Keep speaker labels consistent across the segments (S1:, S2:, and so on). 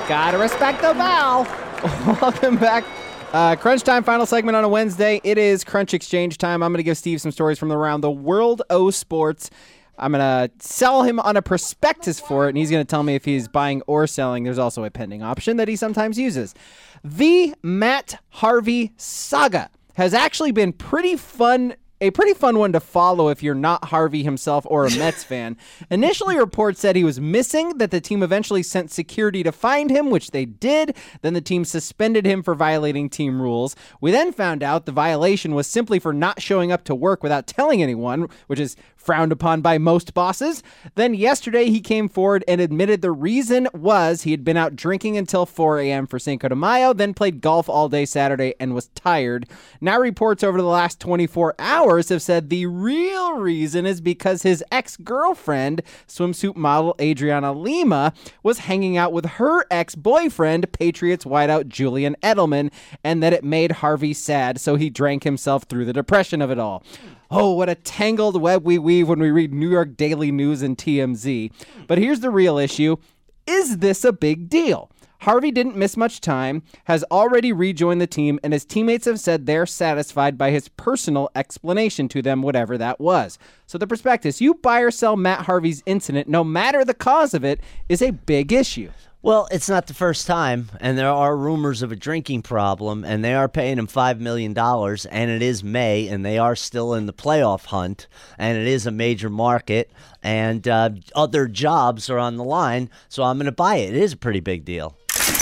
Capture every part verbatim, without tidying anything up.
S1: Gotta respect the bell. Welcome back. Uh, Crunch Time, final segment on a Wednesday. It is Crunch Exchange time. I'm going to give Steve some stories from around the world of sports. I'm going to sell him on a prospectus for it, and he's going to tell me if he's buying or selling. There's also a pending option that he sometimes uses. The Matt Harvey saga has actually been pretty fun A pretty fun one to follow if you're not Harvey himself or a Mets fan. Initially, reports said he was missing, that the team eventually sent security to find him, which they did. Then the team suspended him for violating team rules. We then found out the violation was simply for not showing up to work without telling anyone, which is frowned upon by most bosses. Then yesterday, he came forward and admitted the reason was he had been out drinking until four a.m. for Cinco de Mayo, then played golf all day Saturday and was tired. Now reports over the last twenty-four hours have said the real reason is because his ex-girlfriend, swimsuit model Adriana Lima, was hanging out with her ex-boyfriend, Patriots wideout Julian Edelman, and that it made Harvey sad, so he drank himself through the depression of it all. Oh, what a tangled web we weave when we read New York Daily News and T M Z. But here's the real issue. Is this a big deal? Harvey didn't miss much time, has already rejoined the team, and his teammates have said they're satisfied by his personal explanation to them, whatever that was. So the prospectus, you buy or sell Matt Harvey's incident, no matter the cause of it, is a big issue.
S2: Well, it's not the first time, and there are rumors of a drinking problem, and they are paying him five million dollars, and it is May, and they are still in the playoff hunt, and it is a major market, and uh, other jobs are on the line, so I'm going to buy it. It is a pretty big deal.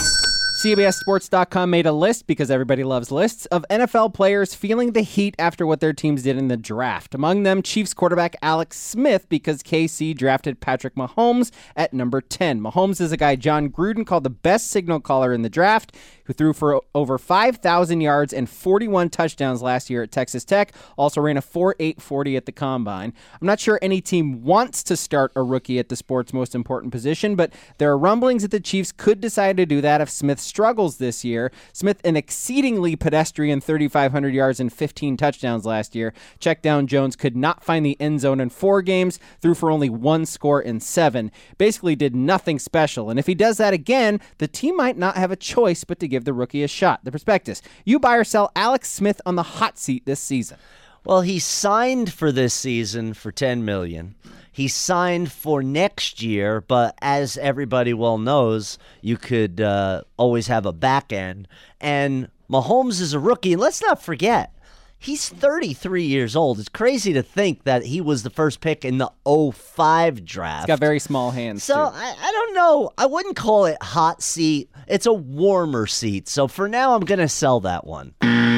S1: C B S Sports dot com made a list, because everybody loves lists, of N F L players feeling the heat after what their teams did in the draft. Among them, Chiefs quarterback Alex Smith, because K C drafted Patrick Mahomes at number ten. Mahomes is a guy John Gruden called the best signal caller in the draft, who threw for over five thousand yards and forty-one touchdowns last year at Texas Tech, also ran a four eight forty at the Combine. I'm not sure any team wants to start a rookie at the sport's most important position, but there are rumblings that the Chiefs could decide to do that if Smith struggles this year. Smith, an exceedingly pedestrian thirty-five hundred yards and fifteen touchdowns last year. Check down Jones could not find the end zone in four games, threw for only one score in seven. Basically did nothing special. And if he does that again, the team might not have a choice but to give the rookie a shot. The prospectus, you buy or sell Alex Smith on the hot seat this season.
S2: Well, he signed for this season for ten million dollars. He signed for next year, but as everybody well knows, you could uh, always have a back end. And Mahomes is a rookie, and let's not forget, he's thirty-three years old. It's crazy to think that he was the first pick in the oh five draft.
S1: He's got very small hands,
S2: So,
S1: too.
S2: I, I don't know. I wouldn't call it hot seat. It's a warmer seat. So, for now, I'm going to sell that one.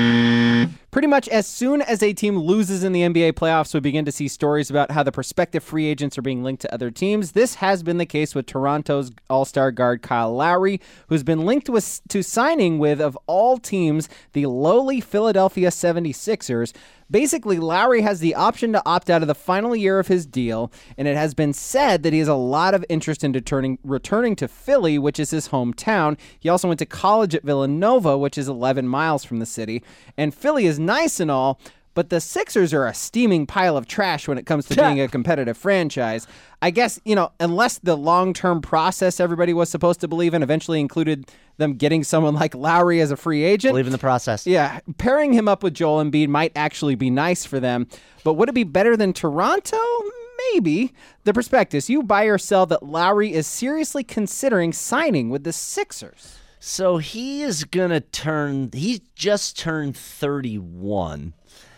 S1: Pretty much as soon as a team loses in the N B A playoffs, we begin to see stories about how the prospective free agents are being linked to other teams. This has been the case with Toronto's all-star guard Kyle Lowry, who's been linked with, to signing with, of all teams, the lowly Philadelphia seventy-sixers. Basically, Lowry has the option to opt out of the final year of his deal, and it has been said that he has a lot of interest in returning, returning to Philly, which is his hometown. He also went to college at Villanova, which is eleven miles from the city. And Philly is nice and all, but the Sixers are a steaming pile of trash when it comes to being a competitive franchise. I guess, you know, unless the long-term process everybody was supposed to believe in eventually included them getting someone like Lowry as a free agent.
S2: Believe in the process.
S1: Yeah, pairing him up with Joel Embiid might actually be nice for them. But would it be better than Toronto? Maybe. The prospectus, you buy or sell that Lowry is seriously considering signing with the Sixers.
S2: So he is going to turn, he just turned thirty-one,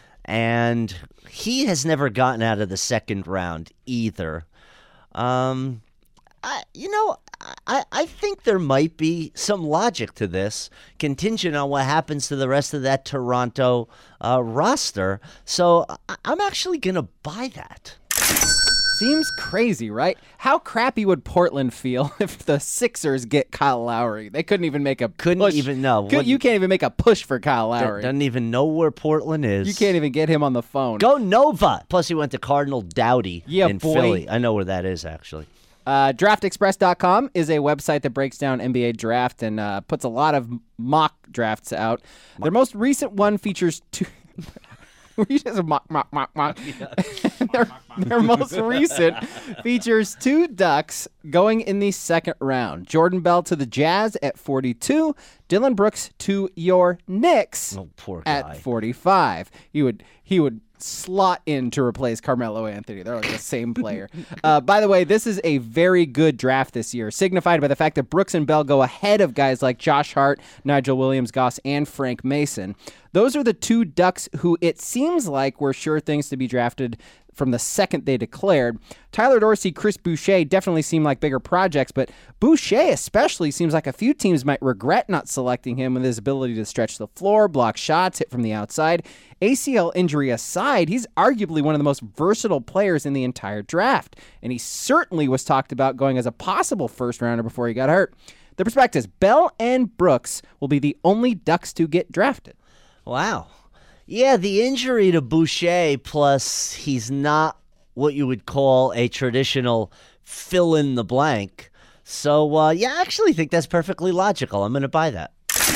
S2: and he has never gotten out of the second round either. Um, I, you know, I, I think there might be some logic to this, contingent on what happens to the rest of that Toronto uh, roster. So I, I'm actually going to buy that.
S1: Seems crazy, right? How crappy would Portland feel if the Sixers get Kyle Lowry? They couldn't even make a
S2: Couldn't
S1: push.
S2: even know.
S1: Could, you can't even make a push for Kyle Lowry.
S2: Doesn't even know where Portland is.
S1: You can't even get him on the phone.
S2: Go Nova. Plus, he went to Cardinal Dowdy
S1: Yeah,
S2: in
S1: boy.
S2: Philly. I know where that is, actually.
S1: Uh, draft express dot com is a website that breaks down N B A draft and uh, puts a lot of mock drafts out. Their most recent one features two... Were you just a mock, mock, mock, mock?
S2: Yeah.
S1: their, their most recent features two Ducks going in the second round. Jordan Bell to the Jazz at forty-two. Dylan Brooks to your Knicks
S2: oh, poor guy.
S1: at forty-five. He would he would slot in to replace Carmelo Anthony. They're like the same player. Uh, by the way, this is a very good draft this year, signified by the fact that Brooks and Bell go ahead of guys like Josh Hart, Nigel Williams-Goss, and Frank Mason. Those are the two Ducks who it seems like were sure things to be drafted from the second they declared. Tyler Dorsey, Chris Boucher definitely seem like bigger projects, but Boucher especially seems like a few teams might regret not selecting him with his ability to stretch the floor, block shots, hit from the outside. A C L injury aside, he's arguably one of the most versatile players in the entire draft, and he certainly was talked about going as a possible first-rounder before he got hurt. The perspectives, Bell and Brooks will be the only Ducks to get drafted.
S2: Wow. Yeah, the injury to Boucher, plus he's not what you would call a traditional fill-in-the-blank. So, uh, yeah, I actually think that's perfectly logical. I'm going to buy that.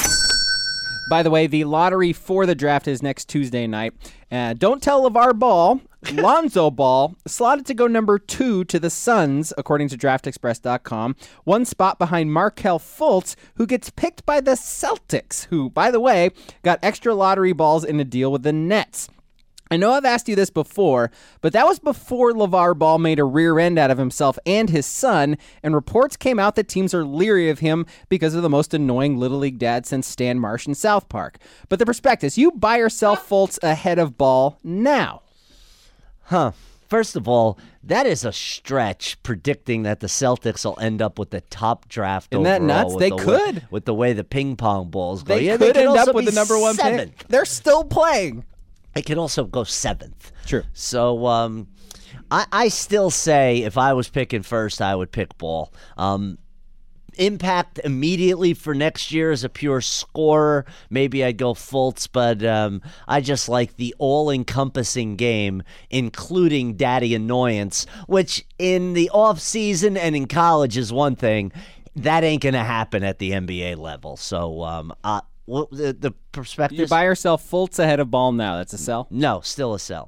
S1: By the way, the lottery for the draft is next Tuesday night. Uh, don't tell LeVar Ball. Lonzo Ball slotted to go number two to the Suns, according to draft express dot com. One spot behind Markelle Fultz, who gets picked by the Celtics, who, by the way, got extra lottery balls in a deal with the Nets. I know I've asked you this before, but that was before LeVar Ball made a rear end out of himself and his son, and reports came out that teams are leery of him because of the most annoying Little League dad since Stan Marsh in South Park. But the prospectus, you buy or sell Fultz ahead of Ball now.
S2: Huh. First of all, that is a stretch predicting that the Celtics will end up with the top draft
S1: Isn't
S2: overall.
S1: that nuts?
S2: With
S1: They
S2: the
S1: could.
S2: Way, with the way the ping pong balls go.
S1: They
S2: yeah,
S1: could
S2: they
S1: end
S2: also
S1: up with
S2: be
S1: the number one
S2: seventh.
S1: pick. They're still playing.
S2: It could also go seventh.
S1: True.
S2: So um, I, I still say if I was picking first, I would pick Ball. Um, impact immediately for next year as a pure scorer, maybe I'd go Fultz, but um, I just like the all-encompassing game, including daddy annoyance, which in the off-season and in college is one thing. That ain't going to happen at the N B A level. So um, uh, what the, the perspective?
S1: You buy or sell Fultz ahead of Ball now. That's a sell?
S2: No, still a sell.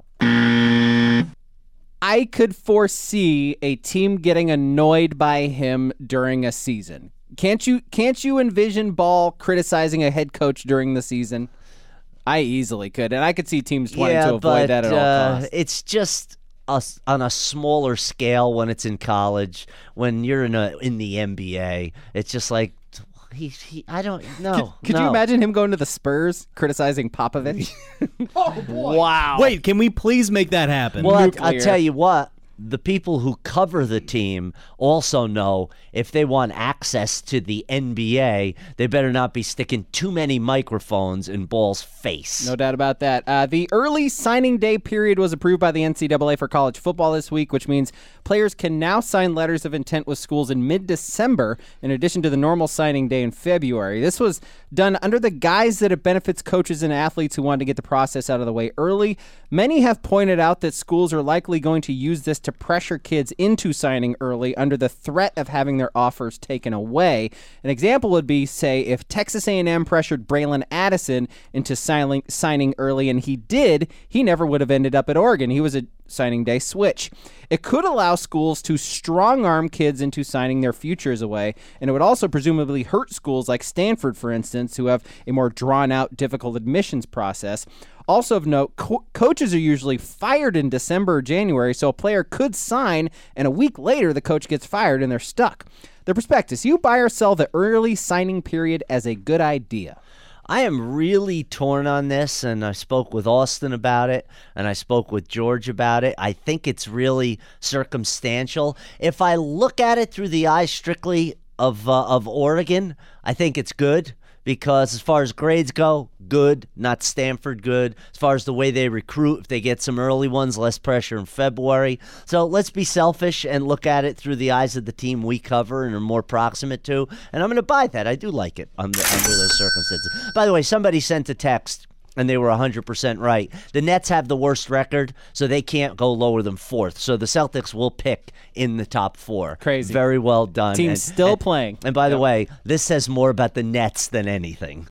S1: I could foresee a team getting annoyed by him during a season. Can't you can't you envision Ball criticizing a head coach during the season? I easily could, and I could see teams wanting
S2: yeah,
S1: to avoid
S2: but,
S1: that at all
S2: uh,
S1: costs.
S2: It's just a, on a smaller scale when it's in college. When you're in a in the N B A, it's just like he. he I don't know.
S1: Could
S2: no.
S1: you imagine him going to the Spurs criticizing Popovich?
S3: Oh, boy.
S1: Wow.
S3: Wait, can we please make that happen?
S2: Well, I,
S1: Nuclear.
S2: I'll tell you what. The people who cover the team also know if they want access to the N B A, they better not be sticking too many microphones in Ball's face.
S1: No doubt about that. Uh, the early signing day period was approved by the N C double A for college football this week, which means players can now sign letters of intent with schools in mid-December, in addition to the normal signing day in February. This was done under the guise that it benefits coaches and athletes who want to get the process out of the way early. Many have pointed out that schools are likely going to use this to pressure kids into signing early under the threat of having their offers taken away. An example would be, say, if Texas A and M pressured Braylon Addison into signing, signing early, and he did, he never would have ended up at Oregon. He was a signing day switch. It could allow schools to strong-arm kids into signing their futures away, and it would also presumably hurt schools like Stanford, for instance, who have a more drawn-out, difficult admissions process. Also of note, co- coaches are usually fired in December or January, so a player could sign, and a week later the coach gets fired and they're stuck. The prospectus, you buy or sell the early signing period as a good idea?
S2: I am really torn on this, and I spoke with Austin about it, and I spoke with George about it. I think it's really circumstantial. If I look at it through the eyes strictly of uh, of Oregon, I think it's good. Because as far as grades go, good, not Stanford good. As far as the way they recruit, if they get some early ones, less pressure in February. So let's be selfish and look at it through the eyes of the team we cover and are more proximate to. And I'm going to buy that. I do like it under, under those circumstances. By the way, somebody sent a text, and they were one hundred percent right. The Nets have the worst record, so they can't go lower than fourth. So the Celtics will pick in the top four.
S1: Crazy.
S2: Very well done.
S1: Team's
S2: and,
S1: still
S2: and,
S1: playing.
S2: And by the
S1: Yep.
S2: way, this says more about the Nets than anything.